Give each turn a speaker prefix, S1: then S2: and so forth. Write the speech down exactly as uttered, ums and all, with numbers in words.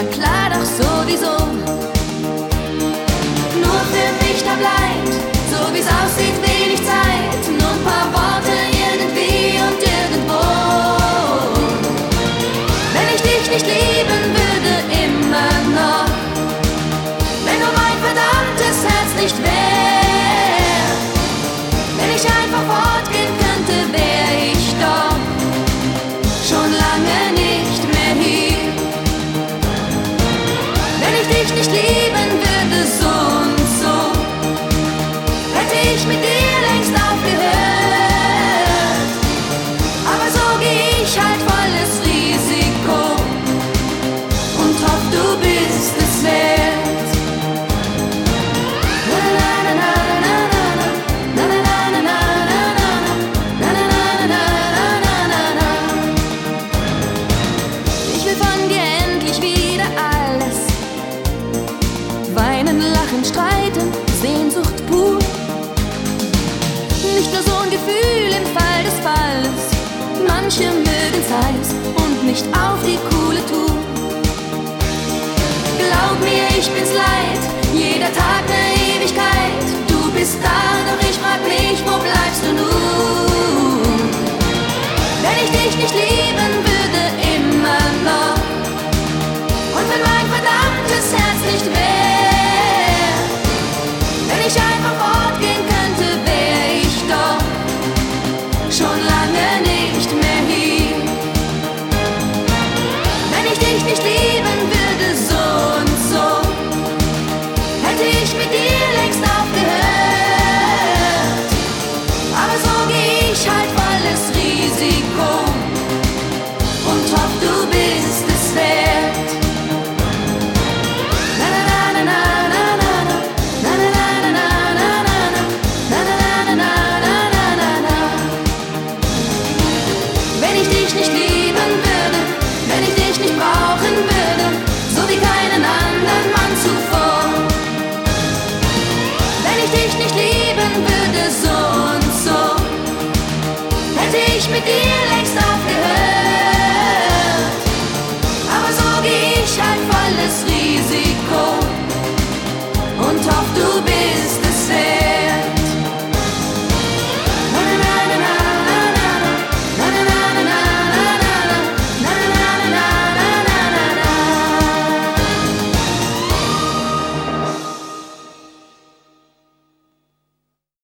S1: war klar, doch sowieso. Nur für mich da bleibt, so wie's aussieht, wenig Zeit. Nur ein paar Worte irgendwie und irgendwo. Wenn ich dich nicht lieben würde, immer noch. Wenn du mein verdammtes Herz nicht wär. Wenn ich einfach fortgehen könnte, wär ich doch schon lange nicht mehr hier. Wenn ich dich nicht lieben würde, so und so, hätte ich mit dir längst aufgehört. Aber so geh ich halt volles Risiko und hoff, du bist es wert. Na, na, na, na, na, na, na, na, na, na, na, na, na, na, na, na. Ich will von dir endlich wieder alles. Weinen, lachen, streiten, Sehnsucht pur. Nicht nur so ein Gefühl im Fall des Falles. Manche mögen's heiß und nicht auf die coole Tour. Glaub mir, ich bin's leid, jeder Tag ne Ewigkeit. Du bist da, doch ich frag mich, wo bleibst du nun? Wenn ich dich nicht lieben würde, immer noch. Und wenn mein verdammtes Herz nicht wär. Wenn ich einfach fortgehen könnte, wär ich doch schon lange nicht mehr hier. Wenn ich dich nicht lieben würde, so und so, hätte ich mit dir längst aufgehört. Aber so geh ich halt volles Risiko und hoff, du bist es wert. Na, na, na, na, na, na, na, na, na, na, na, na, na, na, na, na, na, na, na, na. Wenn ich dich nicht liebe,